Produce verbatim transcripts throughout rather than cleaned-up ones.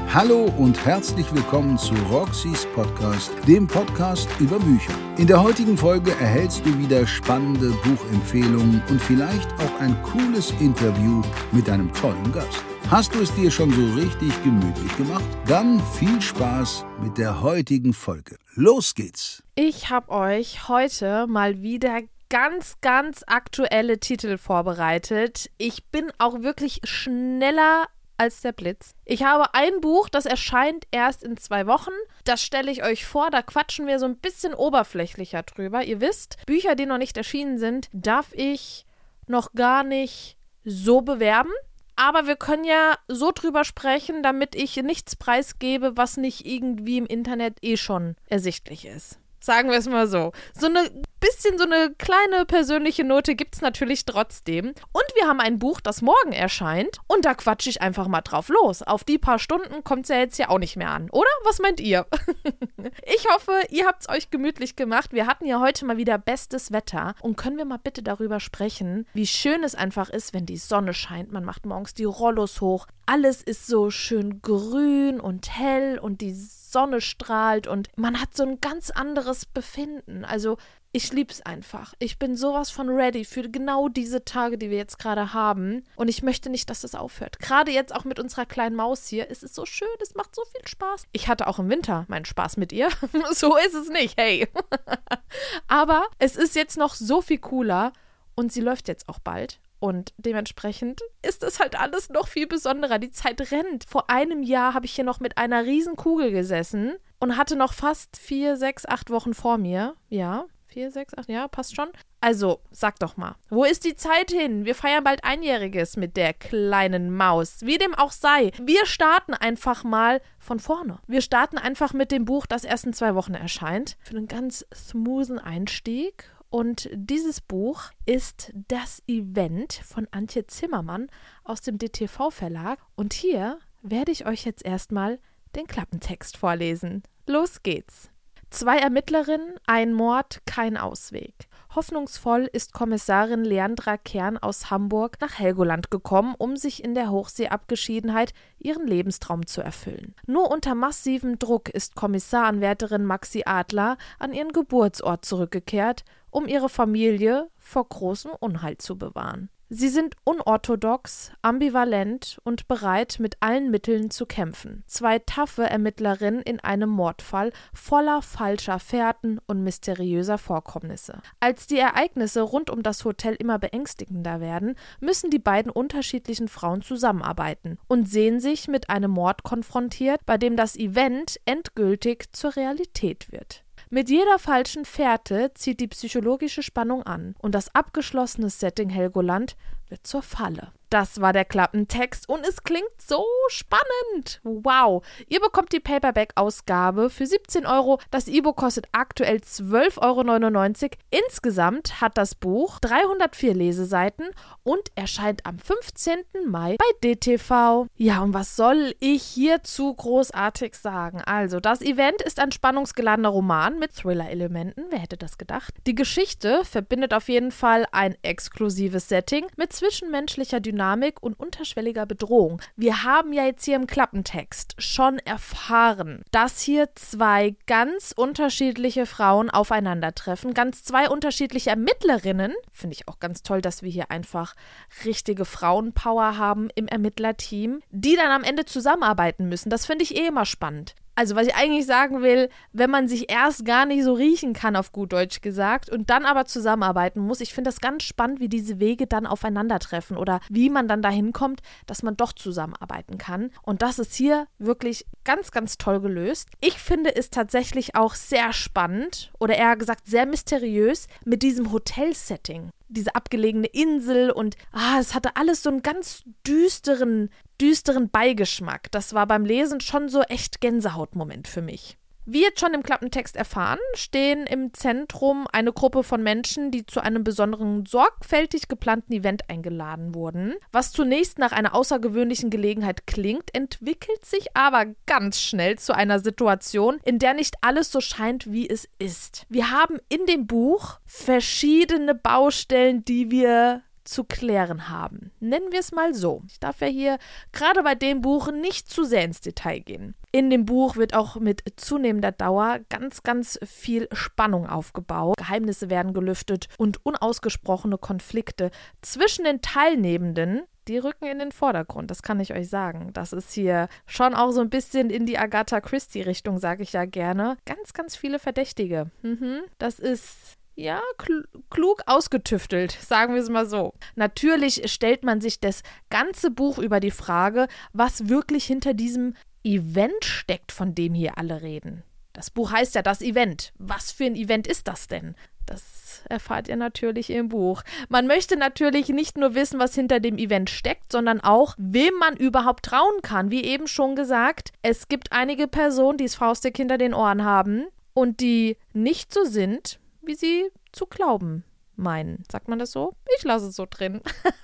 Hallo und herzlich willkommen zu Roxys Podcast, dem Podcast über Bücher. In der heutigen Folge erhältst du wieder spannende Buchempfehlungen und vielleicht auch ein cooles Interview mit einem tollen Gast. Hast du es dir schon so richtig gemütlich gemacht? Dann viel Spaß mit der heutigen Folge. Los geht's! Ich habe euch heute mal wieder ganz, ganz aktuelle Titel vorbereitet. Ich bin auch wirklich schneller als der Blitz. Ich habe ein Buch, das erscheint erst in zwei Wochen. Das stelle ich euch vor, da quatschen wir so ein bisschen oberflächlicher drüber. Ihr wisst, Bücher, die noch nicht erschienen sind, darf ich noch gar nicht so bewerben. Aber wir können ja so drüber sprechen, damit ich nichts preisgebe, was nicht irgendwie im Internet eh schon ersichtlich ist. Sagen wir es mal so. So eine bisschen so eine kleine persönliche Note gibt es natürlich trotzdem. Und wir haben ein Buch, das morgen erscheint. Und da quatsche ich einfach mal drauf los. Auf die paar Stunden kommt es ja jetzt ja auch nicht mehr an, oder? Was meint ihr? Ich hoffe, ihr habt es euch gemütlich gemacht. Wir hatten ja heute mal wieder bestes Wetter. Und können wir mal bitte darüber sprechen, wie schön es einfach ist, wenn die Sonne scheint. Man macht morgens die Rollos hoch. Alles ist so schön grün und hell und die Sonne strahlt und man hat so ein ganz anderes Befinden. Also ich lieb's einfach. Ich bin sowas von ready für genau diese Tage, die wir jetzt gerade haben. Und ich möchte nicht, dass das aufhört. Gerade jetzt auch mit unserer kleinen Maus hier. Es ist so schön, es macht so viel Spaß. Ich hatte auch im Winter meinen Spaß mit ihr. So ist es nicht, hey. Aber es ist jetzt noch so viel cooler und sie läuft jetzt auch bald. Und dementsprechend ist es halt alles noch viel besonderer. Die Zeit rennt. Vor einem Jahr habe ich hier noch mit einer riesen Kugel gesessen und hatte noch fast vier, sechs, acht Wochen vor mir. Ja, vier, sechs, acht, ja, passt schon. Also, sag doch mal, wo ist die Zeit hin? Wir feiern bald Einjähriges mit der kleinen Maus. Wie dem auch sei. Wir starten einfach mal von vorne. Wir starten einfach mit dem Buch, das erst in zwei Wochen erscheint. Für einen ganz smoothen Einstieg. Und dieses Buch ist Das Event von Antje Zimmermann aus dem D T V-Verlag. Und hier werde ich euch jetzt erstmal den Klappentext vorlesen. Los geht's. Zwei Ermittlerinnen, ein Mord, kein Ausweg. Hoffnungsvoll ist Kommissarin Leandra Kern aus Hamburg nach Helgoland gekommen, um sich in der Hochseeabgeschiedenheit ihren Lebenstraum zu erfüllen. Nur unter massivem Druck ist Kommissaranwärterin Maxi Adler an ihren Geburtsort zurückgekehrt, um ihre Familie vor großem Unheil zu bewahren. Sie sind unorthodox, ambivalent und bereit, mit allen Mitteln zu kämpfen. Zwei taffe Ermittlerinnen in einem Mordfall voller falscher Fährten und mysteriöser Vorkommnisse. Als die Ereignisse rund um das Hotel immer beängstigender werden, müssen die beiden unterschiedlichen Frauen zusammenarbeiten und sehen sich mit einem Mord konfrontiert, bei dem das Event endgültig zur Realität wird. Mit jeder falschen Fährte zieht die psychologische Spannung an und das abgeschlossene Setting Helgoland wird zur Falle. Das war der Klappentext und es klingt so spannend. Wow. Ihr bekommt die Paperback-Ausgabe für siebzehn Euro. Das E-Book kostet aktuell zwölf Euro neunundneunzig. Insgesamt hat das Buch dreihundertvier Leseseiten und erscheint am fünfzehnten Mai bei D T V. Ja, und was soll ich hierzu großartig sagen? Also, das Event ist ein spannungsgeladener Roman mit Thriller-Elementen. Wer hätte das gedacht? Die Geschichte verbindet auf jeden Fall ein exklusives Setting mit zwischenmenschlicher Dynamik und unterschwelliger Bedrohung. Wir haben ja jetzt hier im Klappentext schon erfahren, dass hier zwei ganz unterschiedliche Frauen aufeinandertreffen, ganz zwei unterschiedliche Ermittlerinnen. Finde ich auch ganz toll, dass wir hier einfach richtige Frauenpower haben im Ermittlerteam, die dann am Ende zusammenarbeiten müssen. Das finde ich eh immer spannend. Also was ich eigentlich sagen will, wenn man sich erst gar nicht so riechen kann, auf gut Deutsch gesagt, und dann aber zusammenarbeiten muss, ich finde das ganz spannend, wie diese Wege dann aufeinandertreffen oder wie man dann dahin kommt, dass man doch zusammenarbeiten kann. Und das ist hier wirklich ganz, ganz toll gelöst. Ich finde es tatsächlich auch sehr spannend oder eher gesagt sehr mysteriös mit diesem Hotelsetting. Diese abgelegene Insel und ah, es hatte alles so einen ganz düsteren, düsteren Beigeschmack. Das war beim Lesen schon so echt Gänsehautmoment für mich. Wie jetzt schon im Klappentext erfahren, stehen im Zentrum eine Gruppe von Menschen, die zu einem besonderen, sorgfältig geplanten Event eingeladen wurden. Was zunächst nach einer außergewöhnlichen Gelegenheit klingt, entwickelt sich aber ganz schnell zu einer Situation, in der nicht alles so scheint, wie es ist. Wir haben in dem Buch verschiedene Baustellen, die wir zu klären haben. Nennen wir es mal so. Ich darf ja hier gerade bei dem Buch nicht zu sehr ins Detail gehen. In dem Buch wird auch mit zunehmender Dauer ganz, ganz viel Spannung aufgebaut. Geheimnisse werden gelüftet und unausgesprochene Konflikte zwischen den Teilnehmenden, die rücken in den Vordergrund, das kann ich euch sagen. Das ist hier schon auch so ein bisschen in die Agatha Christie-Richtung, sage ich ja gerne. Ganz, ganz viele Verdächtige. Mhm. Das ist... Ja, kl- klug ausgetüftelt, sagen wir es mal so. Natürlich stellt man sich das ganze Buch über die Frage, was wirklich hinter diesem Event steckt, von dem hier alle reden. Das Buch heißt ja das Event. Was für ein Event ist das denn? Das erfahrt ihr natürlich im Buch. Man möchte natürlich nicht nur wissen, was hinter dem Event steckt, sondern auch, wem man überhaupt trauen kann. Wie eben schon gesagt, es gibt einige Personen, die das Faustdick hinter den Ohren haben und die nicht so sind, wie sie zu glauben meinen. Sagt man das so? Ich lasse es so drin.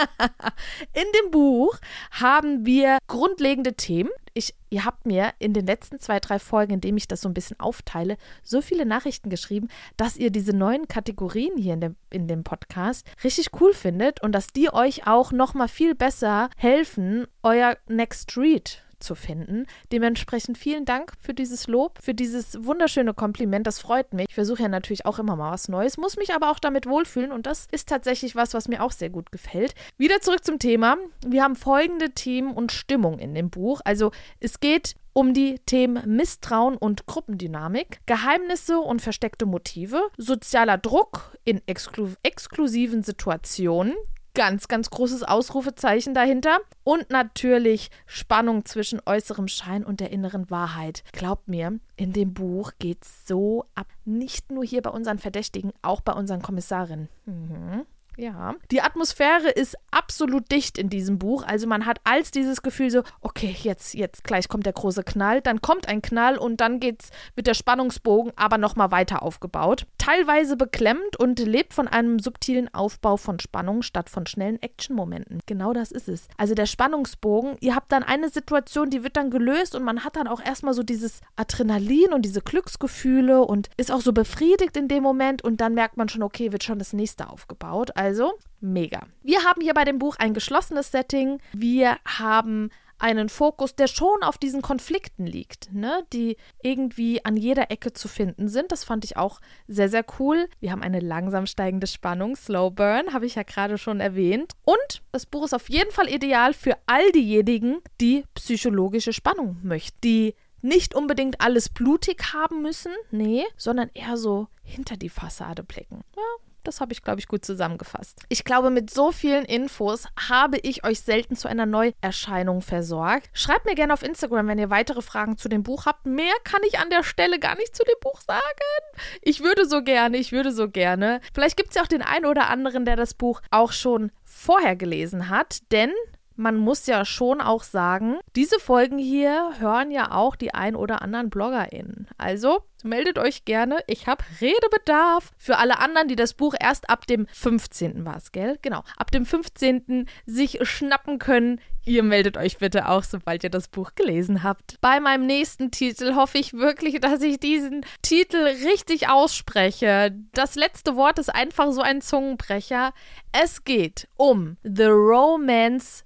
In dem Buch haben wir grundlegende Themen. Ich, ihr habt mir in den letzten zwei, drei Folgen, in denen ich das so ein bisschen aufteile, so viele Nachrichten geschrieben, dass ihr diese neuen Kategorien hier in dem, in dem Podcast richtig cool findet und dass die euch auch noch mal viel besser helfen, euer Next Read zu finden. Dementsprechend vielen Dank für dieses Lob, für dieses wunderschöne Kompliment. Das freut mich. Ich versuche ja natürlich auch immer mal was Neues, muss mich aber auch damit wohlfühlen und das ist tatsächlich was, was mir auch sehr gut gefällt. Wieder zurück zum Thema. Wir haben folgende Themen und Stimmung in dem Buch. Also es geht um die Themen Misstrauen und Gruppendynamik, Geheimnisse und versteckte Motive, sozialer Druck in exklu- exklusiven Situationen, ganz, ganz großes Ausrufezeichen dahinter. Und natürlich Spannung zwischen äußerem Schein und der inneren Wahrheit. Glaubt mir, in dem Buch geht's so ab. Nicht nur hier bei unseren Verdächtigen, auch bei unseren Kommissarinnen. Mhm. Ja, die Atmosphäre ist absolut dicht in diesem Buch. Also man hat als dieses Gefühl so, okay, jetzt, jetzt gleich kommt der große Knall. Dann kommt ein Knall und dann geht's mit der Spannungsbogen aber nochmal weiter aufgebaut. Teilweise beklemmt und lebt von einem subtilen Aufbau von Spannung statt von schnellen Action-Momenten. Genau das ist es. Also der Spannungsbogen, ihr habt dann eine Situation, die wird dann gelöst und man hat dann auch erstmal so dieses Adrenalin und diese Glücksgefühle und ist auch so befriedigt in dem Moment und dann merkt man schon, okay, wird schon das nächste aufgebaut. Also mega. Wir haben hier bei dem Buch ein geschlossenes Setting. Wir haben einen Fokus, der schon auf diesen Konflikten liegt, ne, die irgendwie an jeder Ecke zu finden sind. Das fand ich auch sehr, sehr cool. Wir haben eine langsam steigende Spannung, Slow Burn, habe ich ja gerade schon erwähnt. Und das Buch ist auf jeden Fall ideal für all diejenigen, die psychologische Spannung möchten, die nicht unbedingt alles blutig haben müssen, nee, sondern eher so hinter die Fassade blicken. Ja. Das habe ich, glaube ich, gut zusammengefasst. Ich glaube, mit so vielen Infos habe ich euch selten zu einer Neuerscheinung versorgt. Schreibt mir gerne auf Instagram, wenn ihr weitere Fragen zu dem Buch habt. Mehr kann ich an der Stelle gar nicht zu dem Buch sagen. Ich würde so gerne, ich würde so gerne. Vielleicht gibt es ja auch den einen oder anderen, der das Buch auch schon vorher gelesen hat, denn man muss ja schon auch sagen, diese Folgen hier hören ja auch die ein oder anderen BloggerInnen. Also meldet euch gerne, ich habe Redebedarf. Für alle anderen, die das Buch erst ab dem fünfzehnten war es, gell? Genau, ab dem fünfzehnten sich schnappen können. Ihr meldet euch bitte auch, sobald ihr das Buch gelesen habt. Bei meinem nächsten Titel hoffe ich wirklich, dass ich diesen Titel richtig ausspreche. Das letzte Wort ist einfach so ein Zungenbrecher. Es geht um The Romance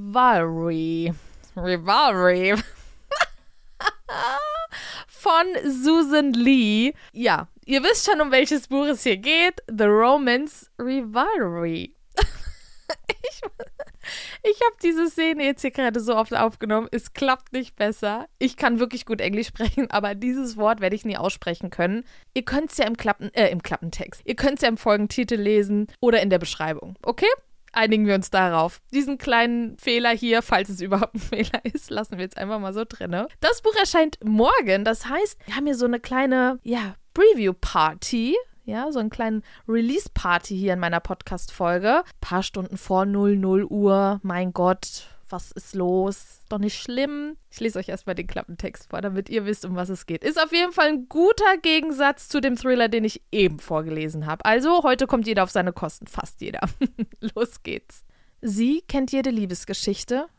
Rivalry. Rivalry. Von Susan Lee. Ja, ihr wisst schon, um welches Buch es hier geht. The Romance Rivalry. ich ich habe diese Szene jetzt hier gerade so oft aufgenommen. Es klappt nicht besser. Ich kann wirklich gut Englisch sprechen, aber dieses Wort werde ich nie aussprechen können. Ihr könnt es ja im, Klappen, äh, im Klappentext. Ihr könnt es ja im Folgentitel lesen oder in der Beschreibung. Okay? Einigen wir uns darauf. Diesen kleinen Fehler hier, falls es überhaupt ein Fehler ist, lassen wir jetzt einfach mal so drin. Ne? Das Buch erscheint morgen. Das heißt, wir haben hier so eine kleine, ja, Preview-Party. Ja, so einen kleinen Release-Party hier in meiner Podcast-Folge. Ein paar Stunden vor null null Uhr. Mein Gott, was ist los? Doch nicht schlimm. Ich lese euch erstmal den Klappentext vor, damit ihr wisst, um was es geht. Ist auf jeden Fall ein guter Gegensatz zu dem Thriller, den ich eben vorgelesen habe. Also, heute kommt jeder auf seine Kosten. Fast jeder. Los geht's. Sie kennt jede Liebesgeschichte,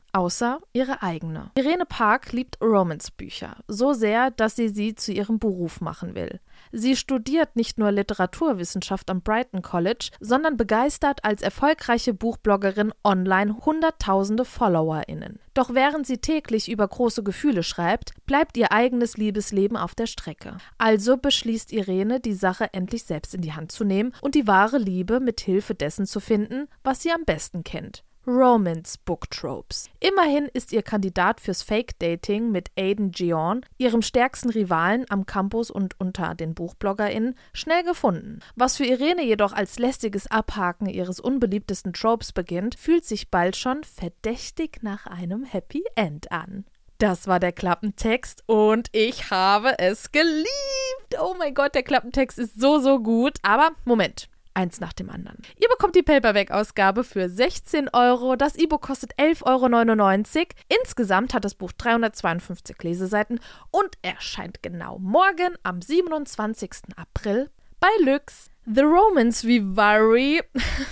außer ihre eigene. Irene Park liebt Romance-Bücher so sehr, dass sie sie zu ihrem Beruf machen will. Sie studiert nicht nur Literaturwissenschaft am Brighton College, sondern begeistert als erfolgreiche Buchbloggerin online hunderttausende FollowerInnen. Doch während sie täglich über große Gefühle schreibt, bleibt ihr eigenes Liebesleben auf der Strecke. Also beschließt Irene, die Sache endlich selbst in die Hand zu nehmen und die wahre Liebe mit Hilfe dessen zu finden, was sie am besten kennt. Romance-Book-Tropes. Immerhin ist ihr Kandidat fürs Fake-Dating mit Aidan Geon, ihrem stärksten Rivalen am Campus und unter den BuchbloggerInnen, schnell gefunden. Was für Irene jedoch als lästiges Abhaken ihres unbeliebtesten Tropes beginnt, fühlt sich bald schon verdächtig nach einem Happy End an. Das war der Klappentext und ich habe es geliebt. Oh mein Gott, der Klappentext ist so, so gut. Aber Moment. Eins nach dem anderen. Ihr bekommt die Paperback-Ausgabe für sechzehn Euro. Das E-Book kostet elf Euro neunundneunzig. Insgesamt hat das Buch dreihundertzweiundfünfzig Leseseiten und erscheint genau morgen am siebenundzwanzigsten April bei Lüx. The Romance Vivari.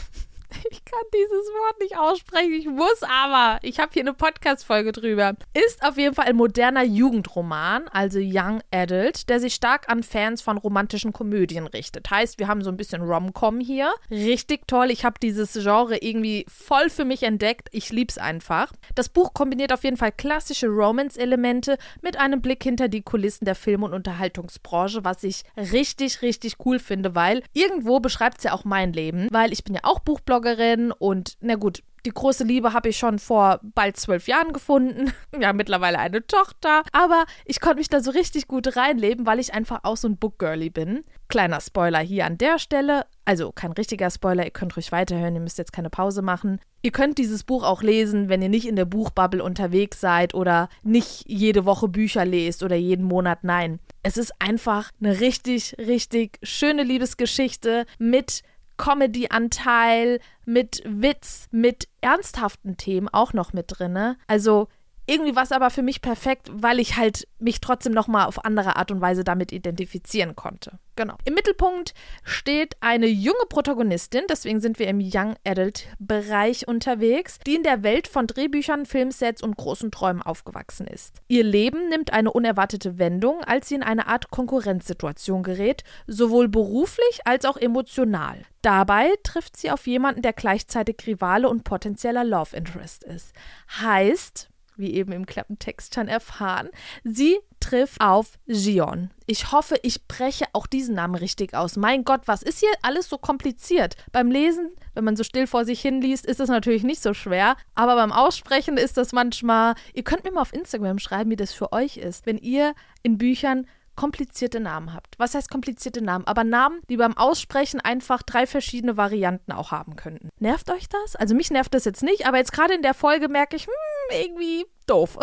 Ich kann dieses Wort nicht aussprechen, ich muss aber. Ich habe hier eine Podcast-Folge drüber. Ist auf jeden Fall ein moderner Jugendroman, also Young Adult, der sich stark an Fans von romantischen Komödien richtet. Heißt, wir haben so ein bisschen Rom-Com hier. Richtig toll, ich habe dieses Genre irgendwie voll für mich entdeckt. Ich lieb's einfach. Das Buch kombiniert auf jeden Fall klassische Romance-Elemente mit einem Blick hinter die Kulissen der Film- und Unterhaltungsbranche, was ich richtig, richtig cool finde, weil irgendwo beschreibt es ja auch mein Leben, weil ich bin ja auch Buchbloggerin und na gut, die große Liebe habe ich schon vor bald zwölf Jahren gefunden. Wir haben mittlerweile eine Tochter. Aber ich konnte mich da so richtig gut reinleben, weil ich einfach auch so ein Bookgirlie bin. Kleiner Spoiler hier an der Stelle. Also kein richtiger Spoiler, ihr könnt ruhig weiterhören, ihr müsst jetzt keine Pause machen. Ihr könnt dieses Buch auch lesen, wenn ihr nicht in der Buchbubble unterwegs seid oder nicht jede Woche Bücher lest oder jeden Monat. Nein, es ist einfach eine richtig, richtig schöne Liebesgeschichte mit Comedy-Anteil, mit Witz, mit ernsthaften Themen auch noch mit drin. Also irgendwie war es aber für mich perfekt, weil ich halt mich trotzdem nochmal auf andere Art und Weise damit identifizieren konnte. Genau. Im Mittelpunkt steht eine junge Protagonistin, deswegen sind wir im Young Adult-Bereich unterwegs, die in der Welt von Drehbüchern, Filmsets und großen Träumen aufgewachsen ist. Ihr Leben nimmt eine unerwartete Wendung, als sie in eine Art Konkurrenzsituation gerät, sowohl beruflich als auch emotional. Dabei trifft sie auf jemanden, der gleichzeitig Rivale und potenzieller Love Interest ist. Heißt, wie eben im Klappentext schon erfahren, sie trifft auf Geon. Ich hoffe, ich breche auch diesen Namen richtig aus. Mein Gott, was ist hier alles so kompliziert? Beim Lesen, wenn man so still vor sich hin liest, ist das natürlich nicht so schwer, aber beim Aussprechen ist das manchmal, ihr könnt mir mal auf Instagram schreiben, wie das für euch ist, wenn ihr in Büchern komplizierte Namen habt. Was heißt komplizierte Namen? Aber Namen, die beim Aussprechen einfach drei verschiedene Varianten auch haben könnten. Nervt euch das? Also mich nervt das jetzt nicht, aber jetzt gerade in der Folge merke ich, hm, irgendwie doof.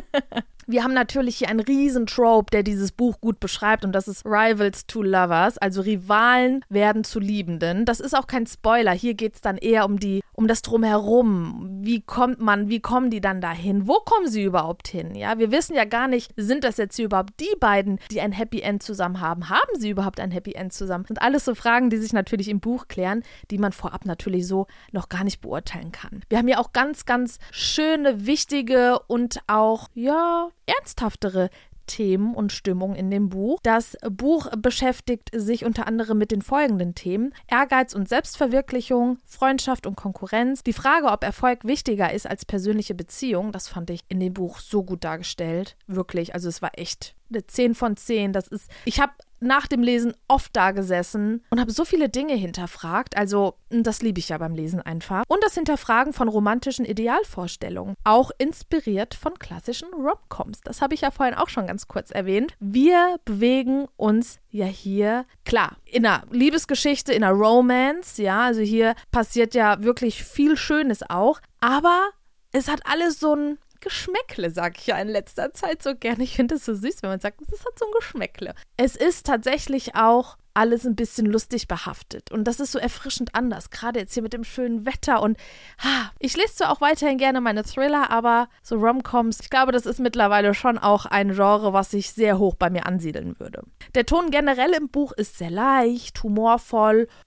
Wir haben natürlich hier einen riesen Trope, der dieses Buch gut beschreibt, und das ist Rivals to Lovers, also Rivalen werden zu Liebenden. Das ist auch kein Spoiler, hier geht es dann eher um die, um das Drumherum. Wie kommt man, wie kommen die dann dahin? Wo kommen sie überhaupt hin? Ja, wir wissen ja gar nicht, sind das jetzt hier überhaupt die beiden, die ein Happy End zusammen haben? Haben sie überhaupt ein Happy End zusammen? Das sind alles so Fragen, die sich natürlich im Buch klären, die man vorab natürlich so noch gar nicht beurteilen kann. Wir haben ja auch ganz, ganz schöne, wichtige und auch, ja, ernsthaftere Themen und Stimmung in dem Buch. Das Buch beschäftigt sich unter anderem mit den folgenden Themen: Ehrgeiz und Selbstverwirklichung, Freundschaft und Konkurrenz. Die Frage, ob Erfolg wichtiger ist als persönliche Beziehung, das fand ich in dem Buch so gut dargestellt. Wirklich, also es war echt eine zehn von zehn. Das ist, ich habe nach dem Lesen oft da gesessen und habe so viele Dinge hinterfragt. Also, das liebe ich ja beim Lesen einfach. Und das Hinterfragen von romantischen Idealvorstellungen. Auch inspiriert von klassischen Rom-Coms. Das habe ich ja vorhin auch schon ganz kurz erwähnt. Wir bewegen uns ja hier, klar, in einer Liebesgeschichte, in einer Romance. Ja, also hier passiert ja wirklich viel Schönes auch. Aber es hat alles so ein Geschmäckle, sage ich ja in letzter Zeit so gerne. Ich finde es so süß, wenn man sagt, es hat so ein Geschmäckle. Es ist tatsächlich auch alles ein bisschen lustig behaftet. Und das ist so erfrischend anders, gerade jetzt hier mit dem schönen Wetter. Und ha, ich lese zwar auch weiterhin gerne meine Thriller, aber so Rom-Coms, ich glaube, das ist mittlerweile schon auch ein Genre, was sich sehr hoch bei mir ansiedeln würde. Der Ton generell im Buch ist sehr leicht, humorvoll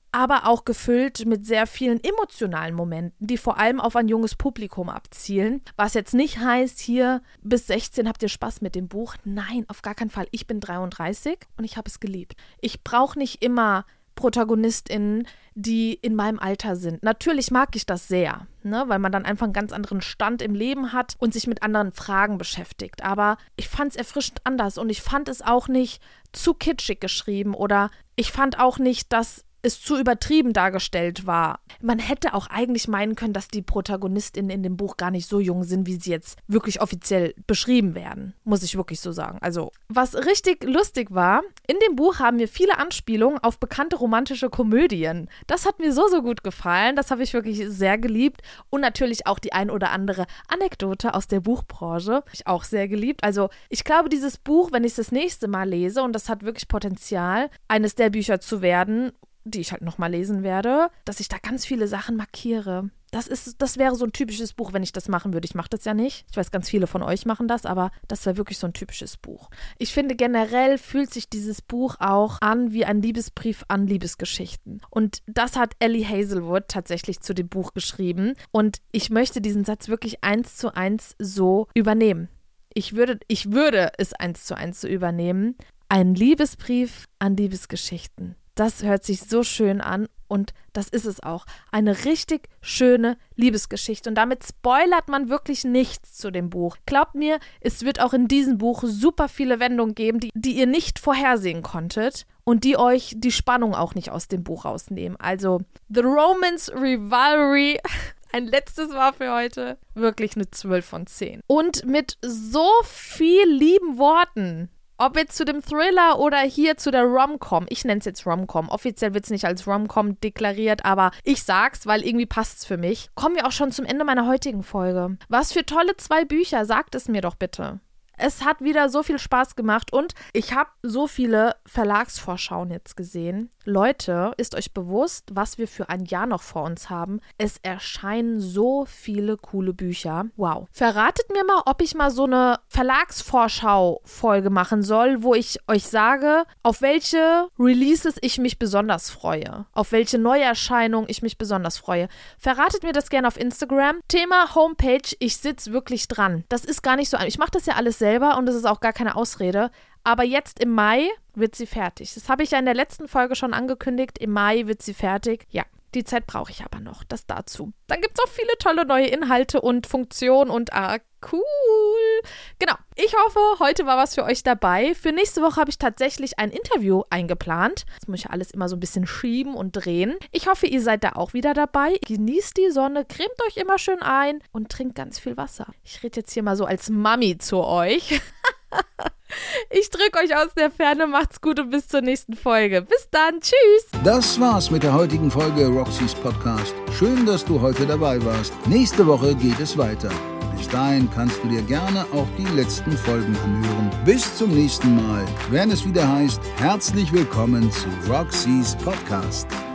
aber auch gefüllt mit sehr vielen emotionalen Momenten, die vor allem auf ein junges Publikum abzielen. Was jetzt nicht heißt, hier bis sechzehn habt ihr Spaß mit dem Buch. Nein, auf gar keinen Fall. Ich bin dreiunddreißig und ich habe es geliebt. Ich brauche nicht immer ProtagonistInnen, die in meinem Alter sind. Natürlich mag ich das sehr, ne, weil man dann einfach einen ganz anderen Stand im Leben hat und sich mit anderen Fragen beschäftigt. Aber ich fand es erfrischend anders und ich fand es auch nicht zu kitschig geschrieben oder ich fand auch nicht, dass es zu übertrieben dargestellt war. Man hätte auch eigentlich meinen können, dass die ProtagonistInnen in dem Buch gar nicht so jung sind, wie sie jetzt wirklich offiziell beschrieben werden. Muss ich wirklich so sagen. Also, was richtig lustig war, in dem Buch haben wir viele Anspielungen auf bekannte romantische Komödien. Das hat mir so, so gut gefallen. Das habe ich wirklich sehr geliebt. Und natürlich auch die ein oder andere Anekdote aus der Buchbranche. Habe ich auch sehr geliebt. Also, ich glaube, dieses Buch, wenn ich es das nächste Mal lese, und das hat wirklich Potenzial, eines der Bücher zu werden, die ich halt nochmal lesen werde, dass ich da ganz viele Sachen markiere. Das ist, das wäre so ein typisches Buch, wenn ich das machen würde. Ich mache das ja nicht. Ich weiß, ganz viele von euch machen das, aber das wäre wirklich so ein typisches Buch. Ich finde, generell fühlt sich dieses Buch auch an wie ein Liebesbrief an Liebesgeschichten. Und das hat Ellie Hazelwood tatsächlich zu dem Buch geschrieben. Und ich möchte diesen Satz wirklich eins zu eins so übernehmen. Ich würde, ich würde es eins zu eins so übernehmen. Ein Liebesbrief an Liebesgeschichten. Das hört sich so schön an und das ist es auch. Eine richtig schöne Liebesgeschichte und damit spoilert man wirklich nichts zu dem Buch. Glaubt mir, es wird auch in diesem Buch super viele Wendungen geben, die, die ihr nicht vorhersehen konntet und die euch die Spannung auch nicht aus dem Buch rausnehmen. Also The Romance Rivalry, ein letztes Mal für heute, wirklich eine zwölf von zehn. Und mit so viel lieben Worten, ob jetzt zu dem Thriller oder hier zu der Rom-Com. Ich nenne es jetzt Rom-Com. Offiziell wird es nicht als Rom-Com deklariert, aber ich sag's, weil irgendwie passt es für mich. Kommen wir auch schon zum Ende meiner heutigen Folge. Was für tolle zwei Bücher, sagt es mir doch bitte. Es hat wieder so viel Spaß gemacht und ich habe so viele Verlagsvorschauen jetzt gesehen. Leute, ist euch bewusst, was wir für ein Jahr noch vor uns haben? Es erscheinen so viele coole Bücher. Wow. Verratet mir mal, ob ich mal so eine Verlagsvorschau-Folge machen soll, wo ich euch sage, auf welche Releases ich mich besonders freue. Auf welche Neuerscheinung ich mich besonders freue. Verratet mir das gerne auf Instagram. Thema Homepage, ich sitze wirklich dran. Das ist gar nicht so einfach. Ich mache das ja alles selber. selber und das ist auch gar keine Ausrede. Aber jetzt im Mai wird sie fertig. Das habe ich ja in der letzten Folge schon angekündigt. Im Mai wird sie fertig. Ja, die Zeit brauche ich aber noch. Das dazu. Dann gibt es auch viele tolle neue Inhalte und Funktionen und ah, cool. Genau. Ich hoffe, heute war was für euch dabei. Für nächste Woche habe ich tatsächlich ein Interview eingeplant. Das muss ich ja alles immer so ein bisschen schieben und drehen. Ich hoffe, ihr seid da auch wieder dabei. Genießt die Sonne, cremt euch immer schön ein und trinkt ganz viel Wasser. Ich rede jetzt hier mal so als Mami zu euch. Ich drücke euch aus der Ferne, macht's gut und bis zur nächsten Folge. Bis dann, tschüss! Das war's mit der heutigen Folge Roxys Podcast. Schön, dass du heute dabei warst. Nächste Woche geht es weiter. Bis dahin kannst du dir gerne auch die letzten Folgen anhören. Bis zum nächsten Mal, wenn es wieder heißt, herzlich willkommen zu Roxys Podcast.